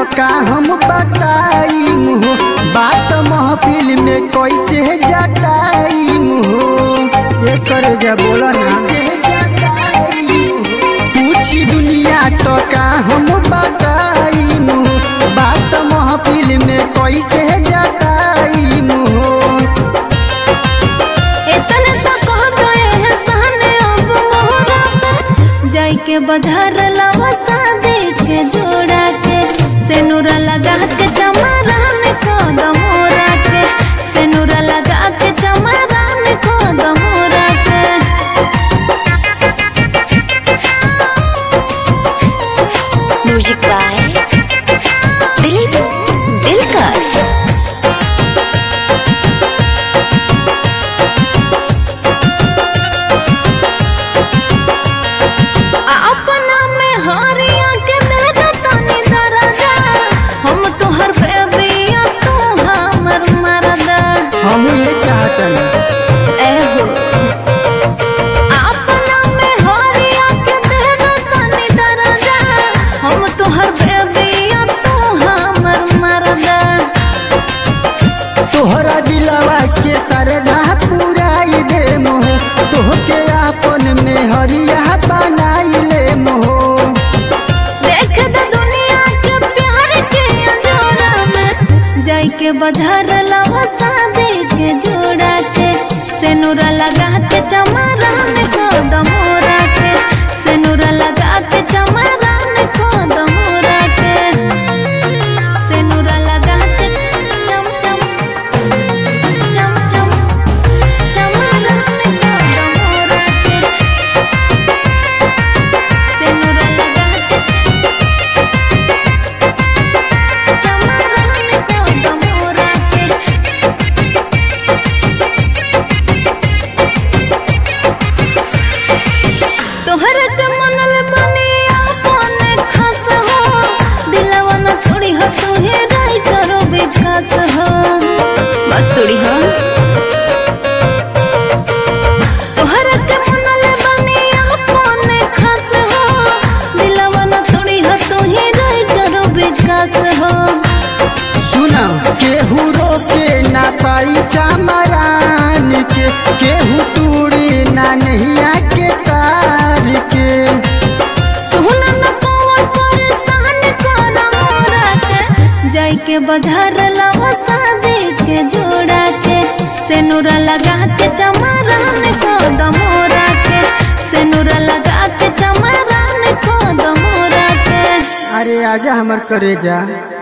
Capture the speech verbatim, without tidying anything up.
का हम बताई हो, बात महफिल में कैसे जताई हो। ये करे जा बोला ना पूछी दुनिया तो का हम बताई हो, बात महफिल में कैसे जताई हो। इतने तो कह गए हैं सहने अब मोहरा पे, जाई के बधार लावा शादी के जोड़ा के, सेनुरा लगा के चमरान को दमोरा के, सेनुरा लगा के चमरान को दमोरा के। म्यूजिक बाय दिलीप दिलकश। अपना में हरिया के मेरा तनी दरदा, हम तोहर बेबिया तू हमर मरदा। हम ये चाहतन एहो अपना में हरिया के मेरा तनी दरदा, हम तोहर बेबिया तू हमर मरदा। तोहरा दिलवा के सरधा पुराई दे मोह, तोहके आपन में हरिया बनाई ले मोह। देख दे दुनिया के प्यार के अंजोरा में, जाई के बधार लावा शादी के जोड़ा के, सेनुरा लगा के चमरान को दमोरा के, सेनुरा लगा के चमरान को दमोरा के, सेनुरा लगा के चम चम चम चम चमरान को दमोरा के, सेनुरा लगा के चमरान को दमोरा के। तोहर के मनल बनी अपन खास हो, दिलवा न छोड़ी हो तू ही राई करो विकास हो, बस तोड़ी हो। तोहर के मनल बनी अपन खास हो, दिलवा न छोड़ी हो तू ही राई करो विकास हो। सुना केहू रोके ना पाई चमरान के, केहू तूड़ी ना नहिया के तार के। सुन न पवन परेशान कर मोरा के, जाई के बधार लावा शादी के जोड़ा के, सेनुरा लगा के चमरान को दमोरा के, सेनुरा लगा के चमरान को दमोरा के। अरे आजा हमर करेजा।